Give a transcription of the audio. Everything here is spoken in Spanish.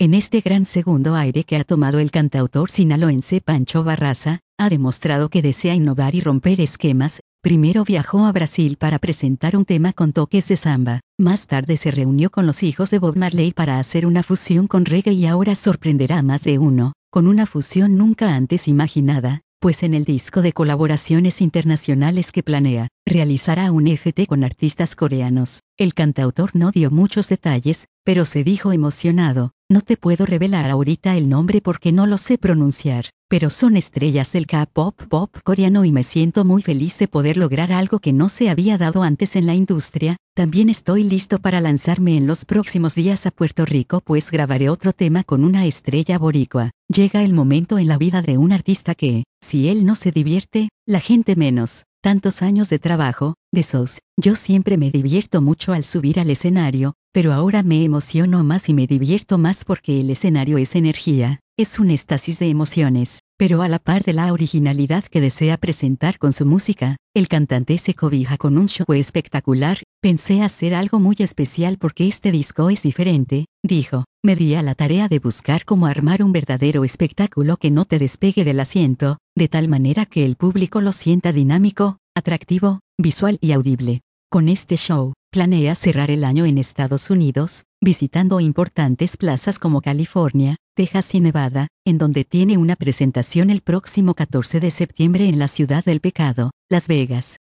En este gran segundo aire que ha tomado el cantautor sinaloense Pancho Barraza, ha demostrado que desea innovar y romper esquemas. Primero viajó a Brasil para presentar un tema con toques de samba, más tarde se reunió con los hijos de Bob Marley para hacer una fusión con reggae y ahora sorprenderá a más de uno, con una fusión nunca antes imaginada, pues en el disco de colaboraciones internacionales que planea, realizará un FT con artistas coreanos. El cantautor no dio muchos detalles, pero se dijo emocionado: no te puedo revelar ahorita el nombre porque no lo sé pronunciar, pero son estrellas del K-pop pop coreano y me siento muy feliz de poder lograr algo que no se había dado antes en la industria. También estoy listo para lanzarme en los próximos días a Puerto Rico, pues grabaré otro tema con una estrella boricua. Llega el momento en la vida de un artista que, si él no se divierte, la gente menos. Tantos años de trabajo, de esos, yo siempre me divierto mucho al subir al escenario, pero ahora me emociono más y me divierto más porque el escenario es energía, es un éxtasis de emociones, pero a la par de la originalidad que desea presentar con su música, el cantante se cobija con un show espectacular. Pensé hacer algo muy especial porque este disco es diferente, dijo. Me di a la tarea de buscar cómo armar un verdadero espectáculo que no te despegue del asiento, de tal manera que el público lo sienta dinámico, atractivo, visual y audible. Con este show, planea cerrar el año en Estados Unidos, visitando importantes plazas como California, Texas y Nevada, en donde tiene una presentación el próximo 14 de septiembre en la Ciudad del Pecado, Las Vegas.